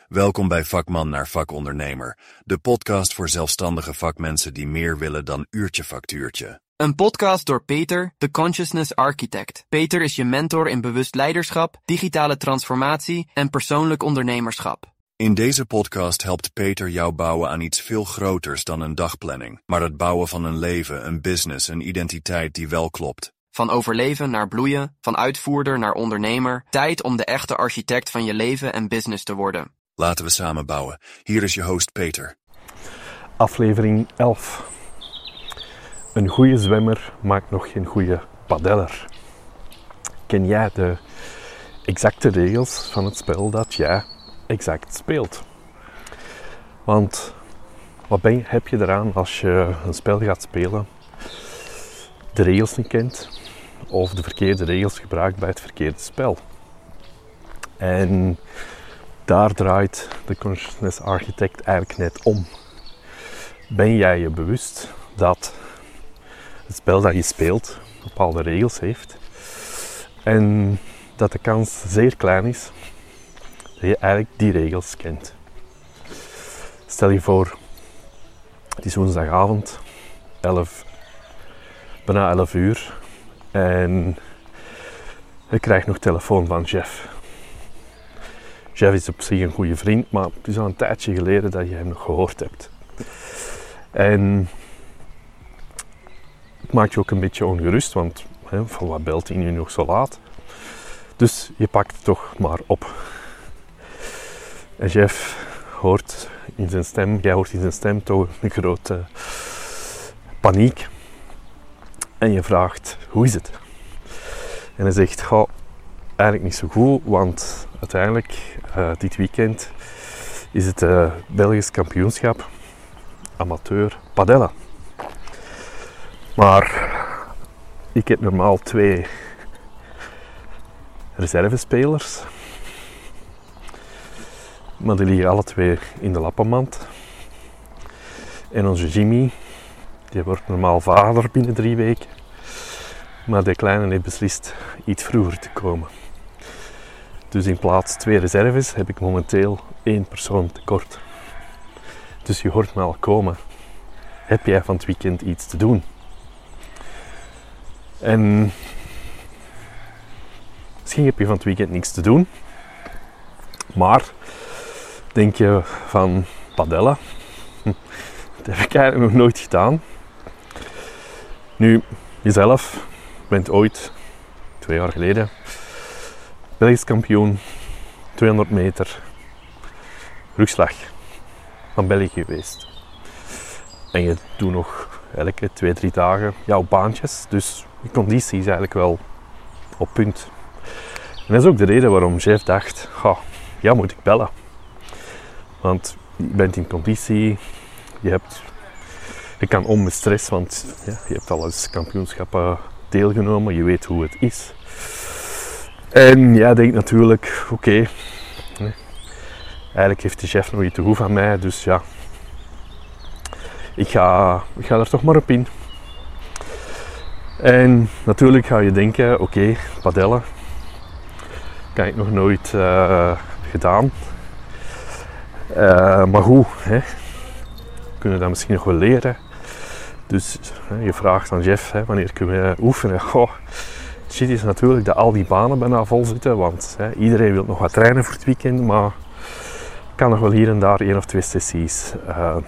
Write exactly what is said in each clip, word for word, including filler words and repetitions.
Welkom bij Vakman naar Vakondernemer, de podcast voor zelfstandige vakmensen die meer willen dan uurtje factuurtje. Een podcast door Peter, de Consciousness Architect. Peter is je mentor in bewust leiderschap, digitale transformatie en persoonlijk ondernemerschap. In deze podcast helpt Peter jou bouwen aan iets veel groters dan een dagplanning, maar het bouwen van een leven, een business, een identiteit die wel klopt. Van overleven naar bloeien, van uitvoerder naar ondernemer. Tijd om de echte architect van je leven en business te worden. Laten we samen bouwen. Hier is je host Peter. Aflevering elf. Een goede zwemmer maakt nog geen goede padeller. Ken jij de exacte regels van het spel dat jij exact speelt? Want wat ben je, heb je eraan als je een spel gaat spelen, de regels niet kent of de verkeerde regels gebruikt bij het verkeerde spel? En daar draait de Consciousness Architect eigenlijk net om. Ben jij je bewust dat het spel dat je speelt bepaalde regels heeft en dat de kans zeer klein is dat je eigenlijk die regels kent? Stel je voor, het is woensdagavond, elf, bijna elf uur en je krijgt nog telefoon van Jeff. Jeff is op zich een goede vriend, maar het is al een tijdje geleden dat je hem nog gehoord hebt. En het maakt je ook een beetje ongerust, want hè, van wat belt hij nu nog zo laat? Dus je pakt het toch maar op. En Jeff hoort in zijn stem, jij hoort in zijn stem toch een grote paniek. En je vraagt, hoe is het? En hij zegt, goh, eigenlijk niet zo goed, want uiteindelijk uh, dit weekend is het uh, Belgisch kampioenschap amateur padellen. Maar ik heb normaal twee reservespelers, maar die liggen alle twee in de lappenmand. En onze Jimmy, die wordt normaal vader binnen drie weken, maar de kleine heeft beslist iets vroeger te komen. Dus in plaats twee reserves heb ik momenteel één persoon tekort. Dus je hoort me al komen. Heb jij van het weekend iets te doen? En misschien heb je van het weekend niks te doen. Maar denk je van padellen? Dat heb ik eigenlijk nog nooit gedaan. Nu, jezelf bent ooit, twee jaar geleden, Belgisch kampioen, tweehonderd meter, rugslag van België geweest. En je doet nog elke twee, drie dagen jouw baantjes, dus je conditie is eigenlijk wel op punt. En dat is ook de reden waarom Jeff dacht, ja, ja moet ik bellen. Want je bent in conditie, je, hebt, je kan om met stress, want ja, je hebt al eens kampioenschappen deelgenomen, je weet hoe het is. En jij denkt natuurlijk, oké, okay, eigenlijk heeft de chef nog iets te goed van mij, dus ja, ik ga, ik ga er toch maar op in. En natuurlijk ga je denken, oké, okay, padellen, dat heb ik nog nooit uh, gedaan. Uh, maar hoe, hè? We kunnen dat misschien nog wel leren. Dus hè, je vraagt aan Jeff, hè, wanneer kunnen we oefenen? Goh, shit is natuurlijk dat al die banen bijna vol zitten, want hè, iedereen wil nog wat trainen voor het weekend, maar ik kan nog wel hier en daar één of twee sessies uh,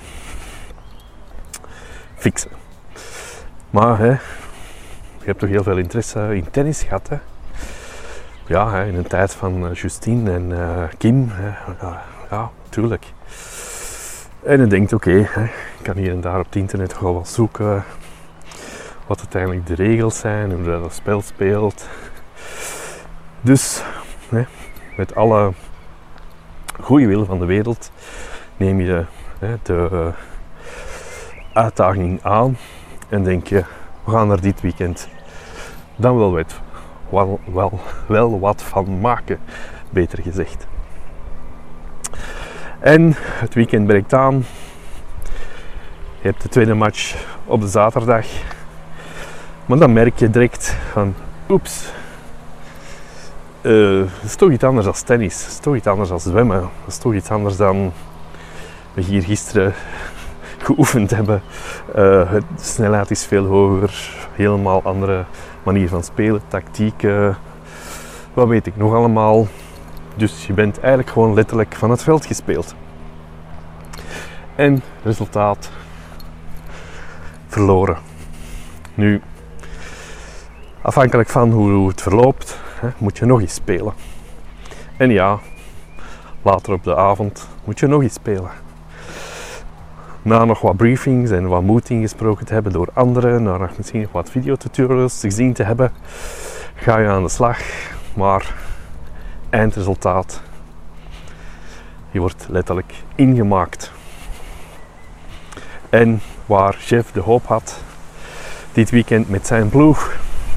fixen. Maar hè, je hebt toch heel veel interesse in tennis gehad, hè? Ja, hè, in een tijd van Justine en uh, Kim, hè, ja, ja, tuurlijk. En je denkt, oké, okay, ik kan hier en daar op het internet gewoon wel zoeken wat uiteindelijk de regels zijn, hoe dat spel speelt. Dus, hè, met alle goede wil van de wereld neem je hè, de uh, uitdaging aan en denk je, we gaan er dit weekend dan wel, wat, wel, wel, wel wat van maken, beter gezegd. En het weekend breekt aan. Je hebt de tweede match op de zaterdag. Maar dan merk je direct van, oeps, uh, het is toch iets anders dan tennis. Het is toch iets anders dan zwemmen. Het is toch iets anders dan we hier gisteren geoefend hebben. Uh, de snelheid is veel hoger. Helemaal andere manier van spelen. Tactiek. Uh, wat weet ik nog allemaal. Dus je bent eigenlijk gewoon letterlijk van het veld gespeeld. En resultaat verloren. Nu, afhankelijk van hoe het verloopt, hè, moet je nog eens spelen. En ja, later op de avond moet je nog eens spelen. Na nog wat briefings en wat moed ingesproken te hebben door anderen, na nog misschien nog wat videotutorials gezien te hebben, ga je aan de slag. Maar eindresultaat, je wordt letterlijk ingemaakt. En waar Jeff de hoop had dit weekend met zijn ploeg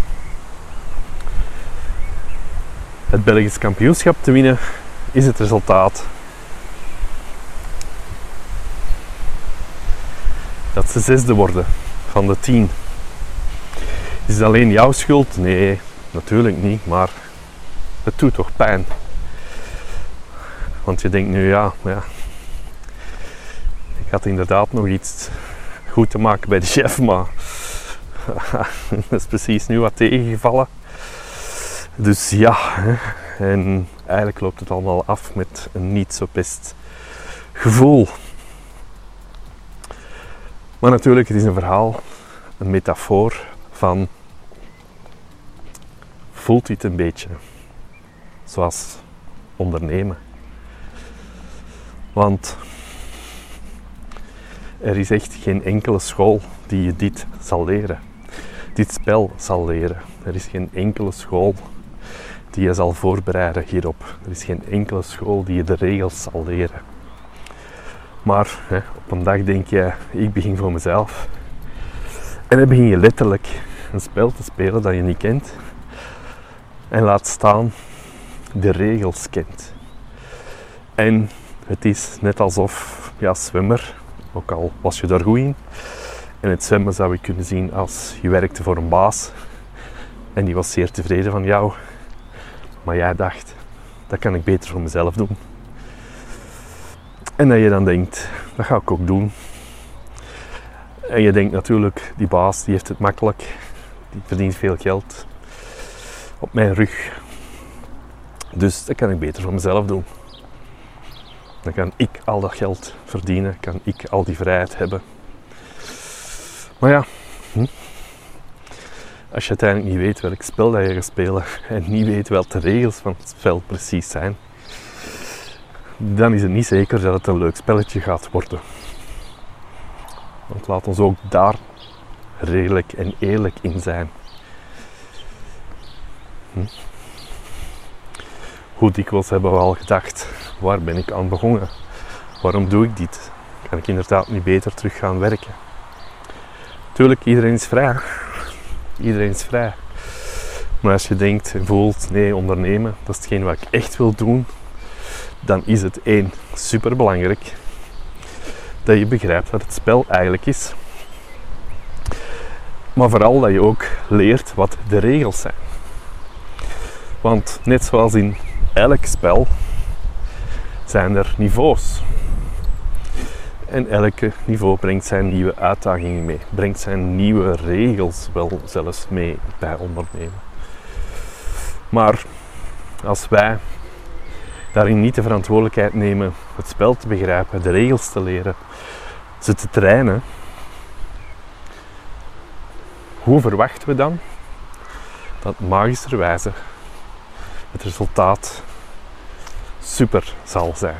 het Belgisch kampioenschap te winnen, is het resultaat dat ze zesde worden van de tien. Is het alleen jouw schuld? Nee, natuurlijk niet, maar het doet toch pijn. Want je denkt nu, ja, ja, ik had inderdaad nog iets goed te maken bij de chef, maar dat is precies nu wat tegengevallen. Dus ja, en eigenlijk loopt het allemaal af met een niet zo best gevoel. Maar natuurlijk, het is een verhaal, een metafoor van, voelt u het een beetje zoals ondernemen. Want er is echt geen enkele school die je dit zal leren. Dit spel zal leren. Er is geen enkele school die je zal voorbereiden hierop. Er is geen enkele school die je de regels zal leren. Maar hè, op een dag denk je, ik begin voor mezelf. En dan begin je letterlijk een spel te spelen dat je niet kent. En laat staan de regels kent. En het is net alsof, ja, zwemmer, ook al was je daar goed in. En het zwemmen zou je kunnen zien als je werkte voor een baas. En die was zeer tevreden van jou. Maar jij dacht, dat kan ik beter voor mezelf doen. En dat je dan denkt, dat ga ik ook doen. En je denkt natuurlijk, die baas die heeft het makkelijk. Die verdient veel geld op mijn rug. Dus dat kan ik beter voor mezelf doen. Dan kan ik al dat geld verdienen. Kan ik al die vrijheid hebben. Maar ja, hm? als je uiteindelijk niet weet welk spel dat je gaat spelen en niet weet welke de regels van het spel precies zijn, dan is het niet zeker dat het een leuk spelletje gaat worden. Want laat ons ook daar redelijk en eerlijk in zijn. Hm? Hoe dikwijls hebben we al gedacht, waar ben ik aan begonnen? Waarom doe ik dit? Kan ik inderdaad niet beter terug gaan werken? Tuurlijk, iedereen is vrij. Iedereen is vrij. Maar als je denkt en voelt, nee, ondernemen, dat is hetgeen wat ik echt wil doen, dan is het één, superbelangrijk dat je begrijpt wat het spel eigenlijk is. Maar vooral dat je ook leert wat de regels zijn. Want net zoals in elk spel zijn er niveaus. En elke niveau brengt zijn nieuwe uitdagingen mee. Brengt zijn nieuwe regels wel zelfs mee bij ondernemen. Maar als wij daarin niet de verantwoordelijkheid nemen het spel te begrijpen, de regels te leren, ze te trainen, hoe verwachten we dan dat magischerwijze het resultaat super zal zijn?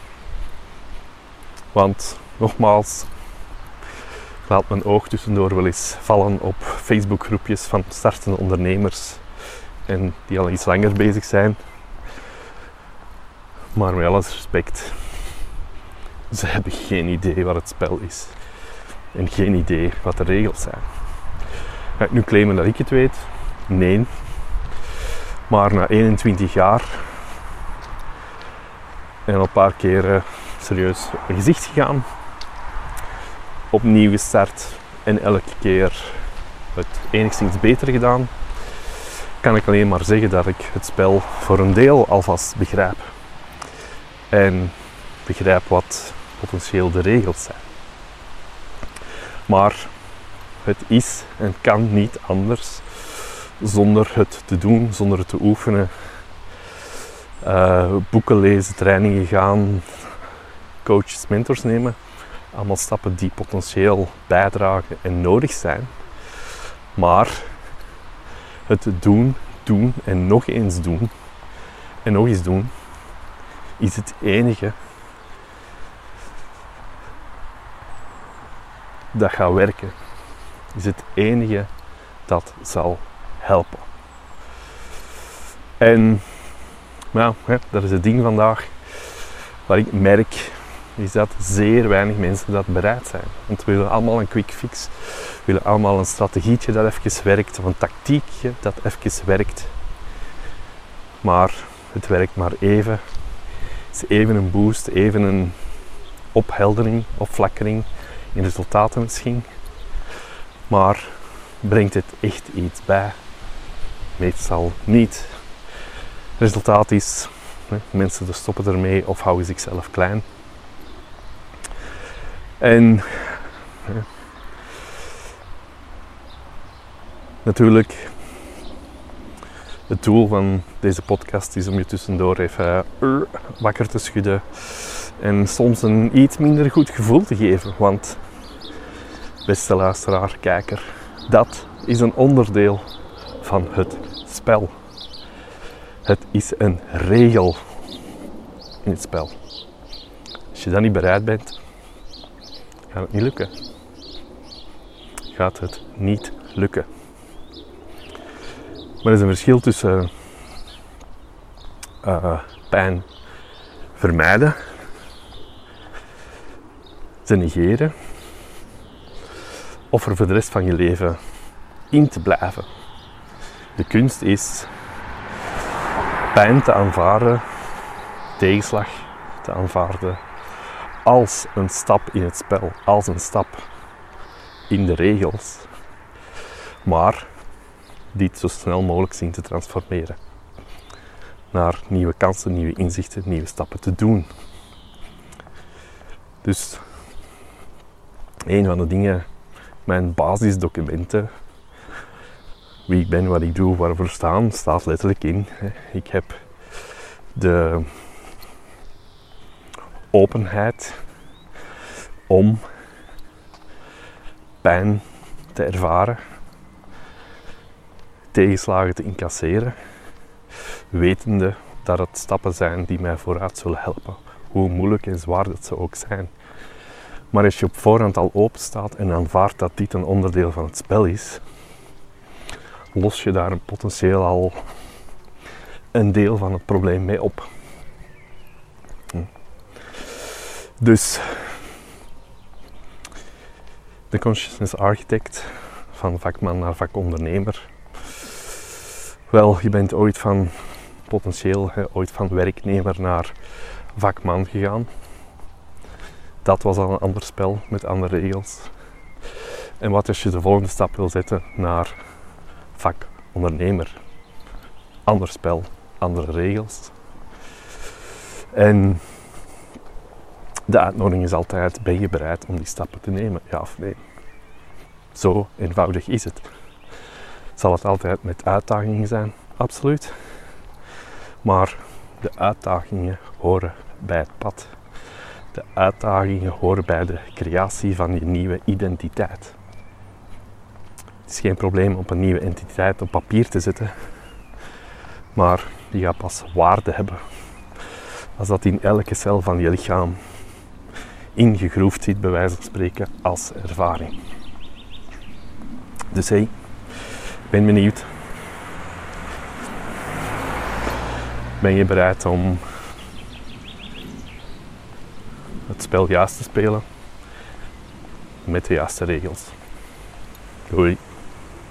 Want nogmaals, ik laat mijn oog tussendoor wel eens vallen op Facebookgroepjes van startende ondernemers en die al iets langer bezig zijn. Maar met alles respect, ze hebben geen idee wat het spel is en geen idee wat de regels zijn. Ga ik nu claimen dat ik het weet? Nee. Maar na eenentwintig jaar en al een paar keer uh, serieus een gezicht gegaan, opnieuw gestart en elke keer het enigszins beter gedaan, kan ik alleen maar zeggen dat ik het spel voor een deel alvast begrijp. En begrijp wat potentieel de regels zijn. Maar het is en kan niet anders zonder het te doen, zonder het te oefenen. Uh, boeken lezen, trainingen gaan, coaches, mentors nemen. Allemaal stappen die potentieel bijdragen en nodig zijn. Maar het doen, doen en nog eens doen en nog eens doen is het enige dat gaat werken. Is het enige dat zal helpen. En nou, hè, dat is het ding vandaag. Wat ik merk is dat zeer weinig mensen dat bereid zijn. Want we willen allemaal een quick fix. We willen allemaal een strategietje dat even werkt. Of een tactiekje dat even werkt. Maar het werkt maar even. Het is even een boost, even een opheldering, opflakkering in resultaten misschien. Maar brengt het echt iets bij? Meestal niet. Het resultaat is, hè, mensen stoppen ermee of houden zichzelf klein. En hè, natuurlijk, het doel van deze podcast is om je tussendoor even uh, wakker te schudden en soms een iets minder goed gevoel te geven. Want, beste luisteraar, kijker, dat is een onderdeel van het spel. Het is een regel in het spel. Als je dan niet bereid bent, gaat het niet lukken. Gaat het niet lukken. Maar er is een verschil tussen uh, pijn vermijden, ze negeren, of er voor de rest van je leven in te blijven. De kunst is pijn te aanvaarden, tegenslag te aanvaarden, als een stap in het spel, als een stap in de regels, maar dit zo snel mogelijk zien te transformeren naar nieuwe kansen, nieuwe inzichten, nieuwe stappen te doen. Dus een van de dingen, mijn basisdocumenten, wie ik ben, wat ik doe, waarvoor staan, staat letterlijk in. Ik heb de openheid om pijn te ervaren, tegenslagen te incasseren, wetende dat het stappen zijn die mij vooruit zullen helpen, hoe moeilijk en zwaar dat ze ook zijn. Maar als je op voorhand al open staat en aanvaardt dat dit een onderdeel van het spel is, los je daar een potentieel al een deel van het probleem mee op. Dus de Consciousness Architect, van vakman naar vakondernemer. Wel, je bent ooit van potentieel, hè, ooit van werknemer naar vakman gegaan. Dat was al een ander spel met andere regels. En wat als je de volgende stap wil zetten naar vakondernemer? Ander spel, andere regels. En de uitnodiging is altijd, ben je bereid om die stappen te nemen? Ja of nee? Zo eenvoudig is het. Zal het altijd met uitdagingen zijn? Absoluut. Maar de uitdagingen horen bij het pad. De uitdagingen horen bij de creatie van je nieuwe identiteit. Het is geen probleem om een nieuwe identiteit op papier te zetten. Maar die gaat pas waarde hebben als dat in elke cel van je lichaam ingegroefd zit, bij wijze van spreken, als ervaring. Dus hey, ik ben benieuwd. Ben je bereid om het spel juist te spelen met de juiste regels? Doei.